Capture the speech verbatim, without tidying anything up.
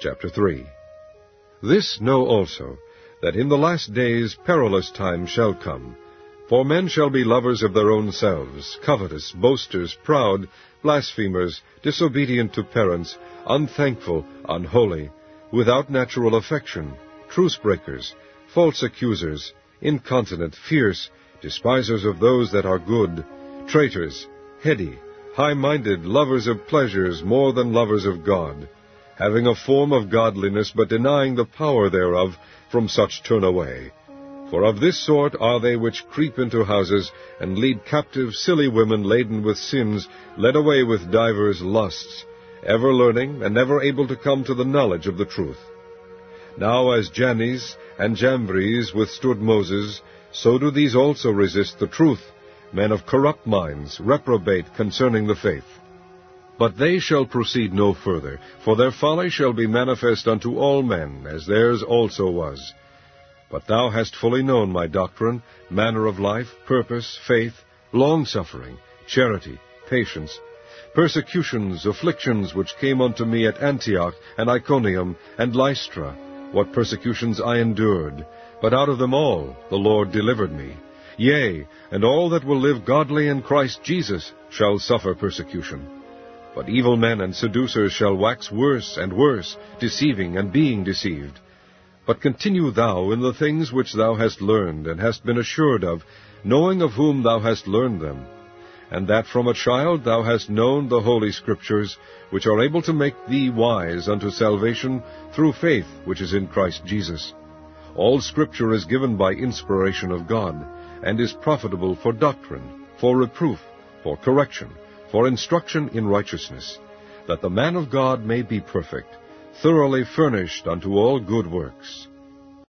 Chapter three. This know also, that in the last days perilous times shall come. For men shall be lovers of their own selves, covetous, boasters, proud, blasphemers, disobedient to parents, unthankful, unholy, without natural affection, truce-breakers, false accusers, incontinent, fierce, despisers of those that are good, traitors, heady, high-minded, lovers of pleasures more than lovers of God, having a form of godliness, but denying the power thereof, from such turn away. For of this sort are they which creep into houses, and lead captive silly women laden with sins, led away with divers lusts, ever learning, and never able to come to the knowledge of the truth. Now as Jannes and Jambres withstood Moses, so do these also resist the truth, men of corrupt minds, reprobate concerning the faith. But they shall proceed no further, for their folly shall be manifest unto all men, as theirs also was. But thou hast fully known my doctrine, manner of life, purpose, faith, long-suffering, charity, patience, persecutions, afflictions, which came unto me at Antioch, and Iconium, and Lystra, what persecutions I endured, but out of them all the Lord delivered me. Yea, and all that will live godly in Christ Jesus shall suffer persecution. But evil men and seducers shall wax worse and worse, deceiving and being deceived. But continue thou in the things which thou hast learned, and hast been assured of, knowing of whom thou hast learned them, and that from a child thou hast known the Holy Scriptures, which are able to make thee wise unto salvation through faith which is in Christ Jesus. All Scripture is given by inspiration of God, and is profitable for doctrine, for reproof, for correction, for instruction in righteousness, that the man of God may be perfect, thoroughly furnished unto all good works.